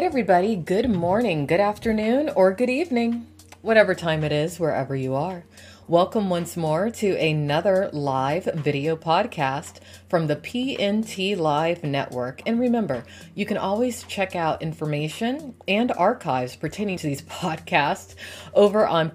everybody. Good morning, good afternoon, or good evening, whatever time it is, wherever you are. Welcome once more to another live video podcast from the PNT Live Network. And remember, you can always check out information and archives pertaining to these podcasts over on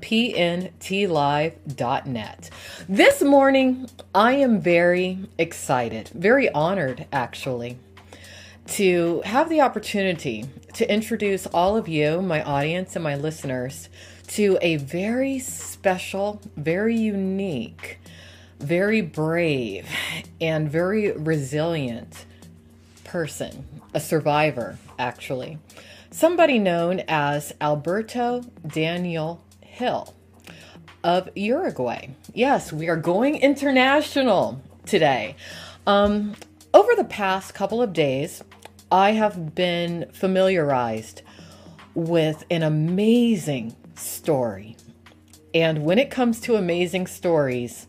pntlive.net. This morning, I am very excited, very honored, actually, to have the opportunity to introduce all of you, my audience and my listeners, to a very special, very unique, very brave, and very resilient person, a survivor, actually. Somebody known as Alberto Daniel Hill of Uruguay. Yes, we are going international today. Over the past couple of days, I have been familiarized with an amazing story. And when it comes to amazing stories,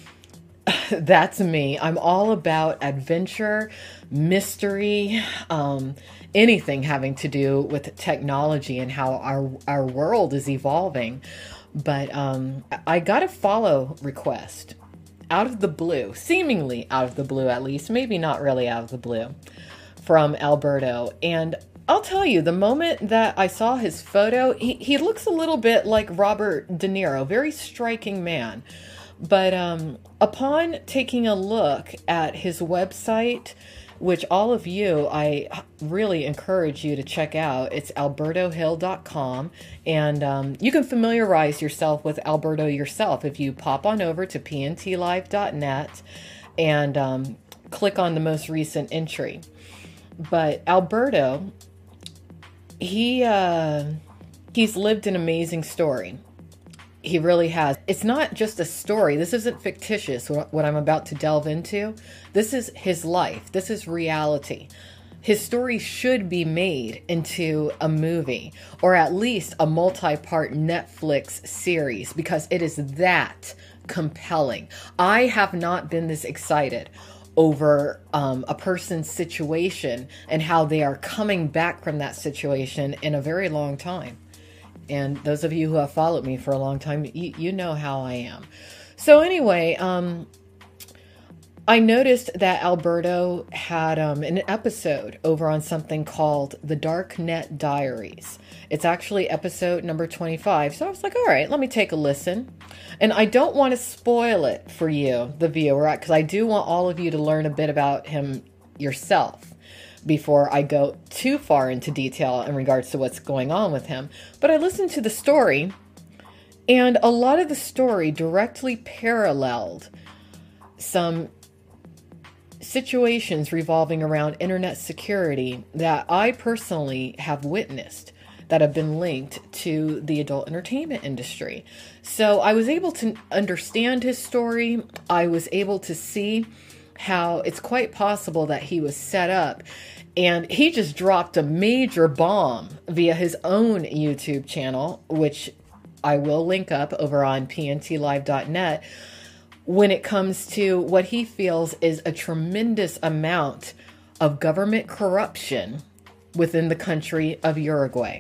that's me. I'm all about adventure, mystery, anything having to do with technology and how our world is evolving. But I got a follow request out of the blue, seemingly out of the blue at least, maybe not really out of the blue, from Alberto. And I'll tell you, the moment that I saw his photo, he looks a little bit like Robert De Niro, very striking man. But upon taking a look at his website, which all of you, I really encourage you to check out. It's albertohill.com. And you can familiarize yourself with Alberto yourself if you pop on over to pntlive.net and click on the most recent entry. But Alberto, he's lived an amazing story. He really has. It's not just a story. This isn't fictitious, what I'm about to delve into. This is his life. This is reality. His story should be made into a movie or at least a multi-part Netflix series because it is that compelling. I have not been this excited over a person's situation and how they are coming back from that situation in a very long time. And those of you who have followed me for a long time, you know how I am. So anyway, I noticed that Alberto had an episode over on something called The Darknet Diaries. It's actually episode number 25. So I was like, all right, let me take a listen. And I don't want to spoil it for you, the viewer, because I do want all of you to learn a bit about him yourself before I go too far into detail in regards to what's going on with him. But I listened to the story, and a lot of the story directly paralleled some situations revolving around internet security that I personally have witnessed that have been linked to the adult entertainment industry. So I was able to understand his story. I was able to see how it's quite possible that he was set up, and he just dropped a major bomb via his own YouTube channel, which I will link up over on pntlive.net, when it comes to what he feels is a tremendous amount of government corruption within the country of Uruguay.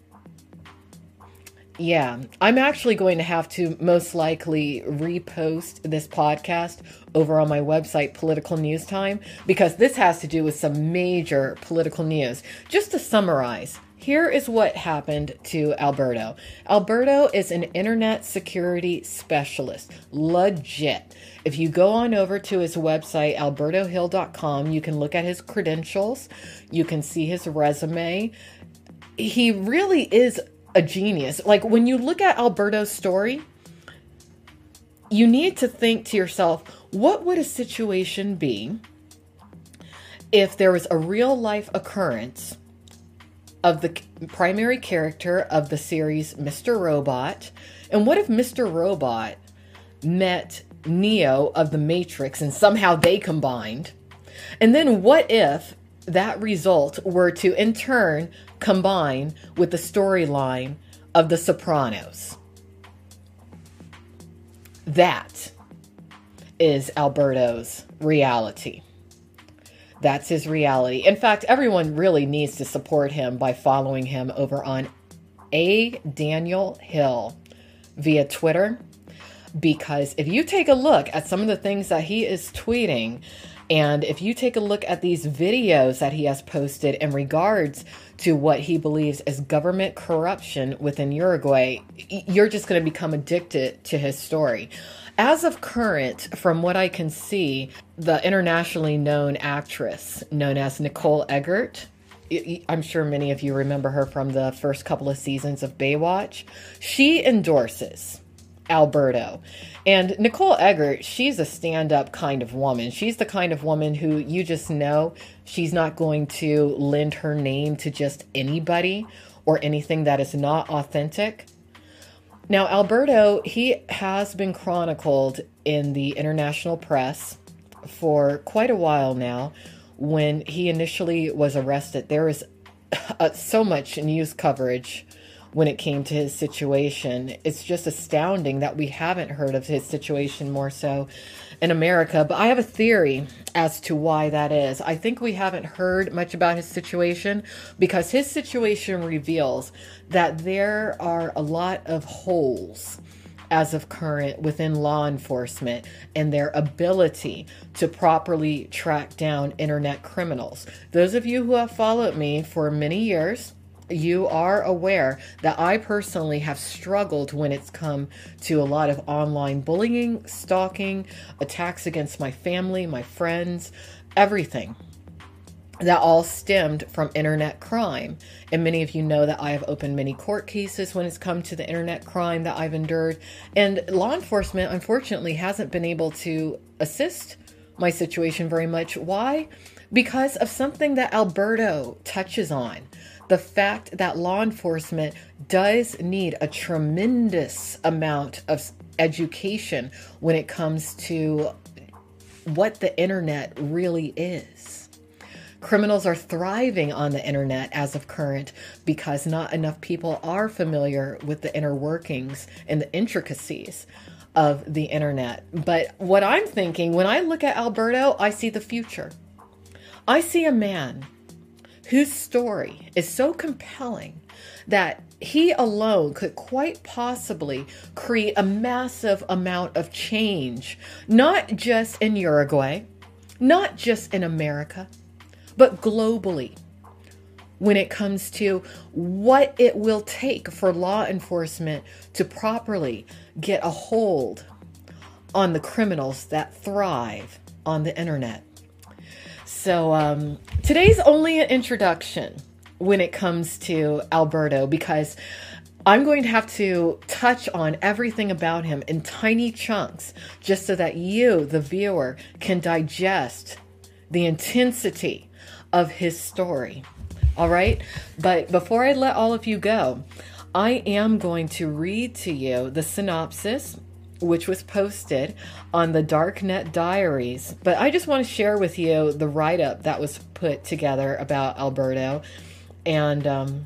Yeah, I'm actually going to have to most likely repost this podcast over on my website, Political News Time, because this has to do with some major political news. Just to summarize, here is what happened to Alberto. Alberto is an internet security specialist, legit. If you go on over to his website, albertohill.com, you can look at his credentials. You can see his resume. He really is a genius. Like, when you look at Alberto's story, you need to think to yourself, what would a situation be if there was a real life occurrence of the primary character of the series, Mr. Robot? And what if Mr. Robot met Neo of the Matrix and somehow they combined? And then what if that result were to in turn combine with the storyline of The Sopranos? That is Alberto's reality. That's his reality. In fact, everyone really needs to support him by following him over on A. Daniel Hill via Twitter. Because if you take a look at some of the things that he is tweeting, and if you take a look at these videos that he has posted in regards to what he believes is government corruption within Uruguay, you're just going to become addicted to his story. As of current, from what I can see, the internationally known actress known as Nicole Eggert, I'm sure many of you remember her from the first couple of seasons of Baywatch, she endorses Alberto. And Nicole Eggert, she's a stand-up kind of woman. She's the kind of woman who you just know she's not going to lend her name to just anybody or anything that is not authentic. Now, Alberto, he has been chronicled in the international press for quite a while now. When he initially was arrested, there was so much news coverage when it came to his situation. It's just astounding that we haven't heard of his situation more so in America. But I have a theory as to why that is. I think we haven't heard much about his situation because his situation reveals that there are a lot of holes as of current within law enforcement and their ability to properly track down internet criminals. Those of you who have followed me for many years, you are aware that I personally have struggled when it's come to a lot of online bullying, stalking, attacks against my family, my friends, everything. That all stemmed from internet crime. And many of you know that I have opened many court cases when it's come to the internet crime that I've endured. And law enforcement, unfortunately, hasn't been able to assist my situation very much. Why? Because of something that Alberto touches on. The fact that law enforcement does need a tremendous amount of education when it comes to what the internet really is. Criminals are thriving on the internet as of current because not enough people are familiar with the inner workings and the intricacies of the internet. But what I'm thinking, when I look at Alberto, I see the future. I see a man whose story is so compelling that he alone could quite possibly create a massive amount of change, not just in Uruguay, not just in America, but globally, when it comes to what it will take for law enforcement to properly get a hold on the criminals that thrive on the internet. So today's only an introduction when it comes to Alberto, because I'm going to have to touch on everything about him in tiny chunks just so that you, the viewer, can digest the intensity of his story. All right. But before I let all of you go, I am going to read to you the synopsis, which was posted on the Darknet Diaries. But I just want to share with you the write-up that was put together about Alberto. And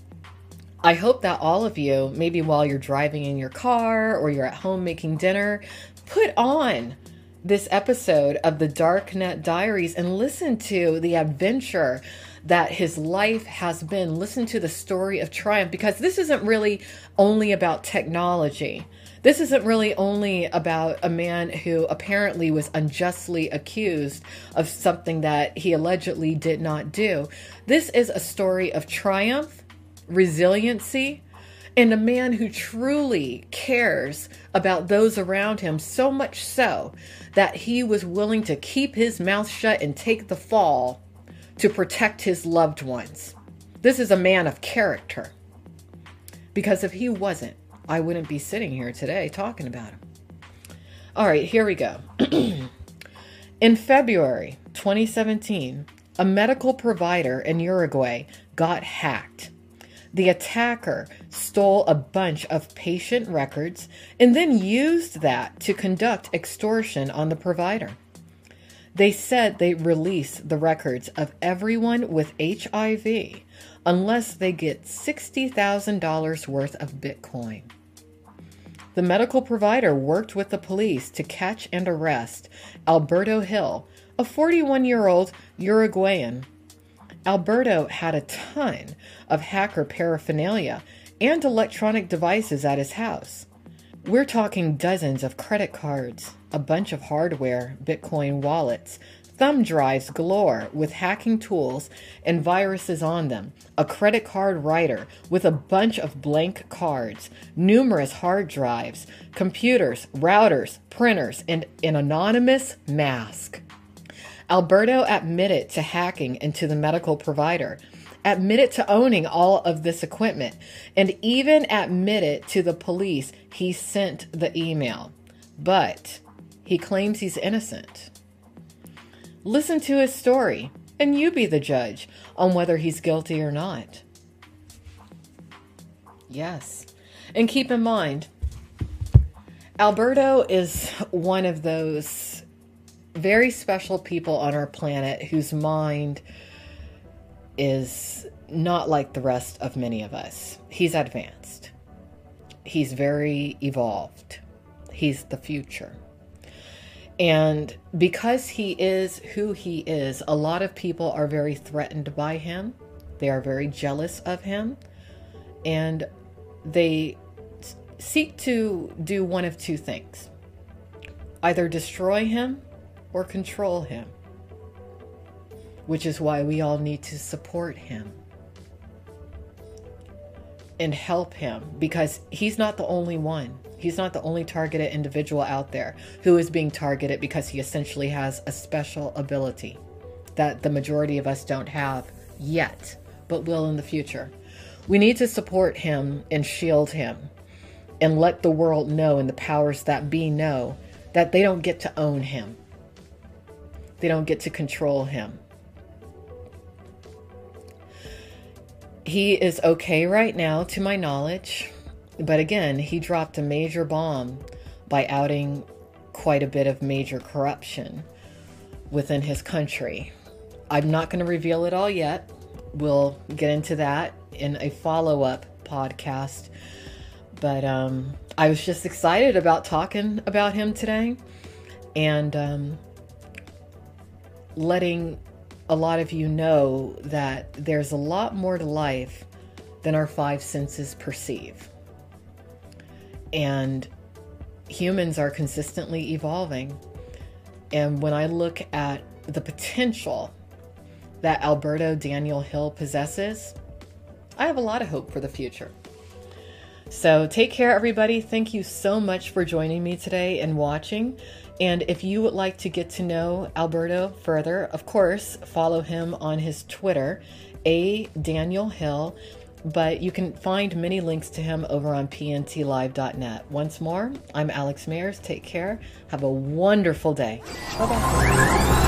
I hope that all of you, maybe while you're driving in your car or you're at home making dinner, put on this episode of the Darknet Diaries and listen to the adventure that his life has been. Listen to the story of triumph, because this isn't really only about technology. This isn't really only about a man who apparently was unjustly accused of something that he allegedly did not do. This is a story of triumph, resiliency, and a man who truly cares about those around him, so much so that he was willing to keep his mouth shut and take the fall to protect his loved ones. This is a man of character, because if he wasn't, I wouldn't be sitting here today talking about him. All right, here we go. In February 2017, a medical provider in Uruguay got hacked. The attacker stole a bunch of patient records and then used that to conduct extortion on the provider. They said they'd release the records of everyone with HIV unless they get $60,000 worth of Bitcoin. The medical provider worked with the police to catch and arrest Alberto Hill, a 41-year-old Uruguayan. Alberto had a ton of hacker paraphernalia and electronic devices at his house. We're talking dozens of credit cards, a bunch of hardware, Bitcoin wallets, thumb drives galore with hacking tools and viruses on them, a credit card writer with a bunch of blank cards, numerous hard drives, computers, routers, printers, and an anonymous mask. Alberto admitted to hacking into the medical provider, admitted to owning all of this equipment, and even admitted to the police he sent the email. But he claims he's innocent. Listen to his story, and you be the judge on whether he's guilty or not. Yes, and keep in mind, Alberto is one of those very special people on our planet whose mind is not like the rest of many of us. He's advanced. He's very evolved. He's the future. And because he is who he is, a lot of people are very threatened by him. They are very jealous of him. And they seek to do one of two things: either destroy him or control him, which is why we all need to support him and help him, because he's not the only one. He's not the only targeted individual out there who is being targeted because he essentially has a special ability that the majority of us don't have yet, but will in the future. We need to support him and shield him and let the world know, and the powers that be know, that they don't get to own him. They don't get to control him. He is okay right now, to my knowledge. But again, he dropped a major bomb by outing quite a bit of major corruption within his country. I'm not going to reveal it all yet. We'll get into that in a follow-up podcast. But I was just excited about talking about him today, and letting a lot of you know that there's a lot more to life than our five senses perceive. And humans are consistently evolving. And when I look at the potential that Alberto Daniel Hill possesses, I have a lot of hope for the future. So take care, everybody. Thank you so much for joining me today and watching. And if you would like to get to know Alberto further, of course, follow him on his Twitter, Daniel Hill. But you can find many links to him over on pntlive.net. Once more, I'm Alex Mayers. Take care. Have a wonderful day. Bye-bye.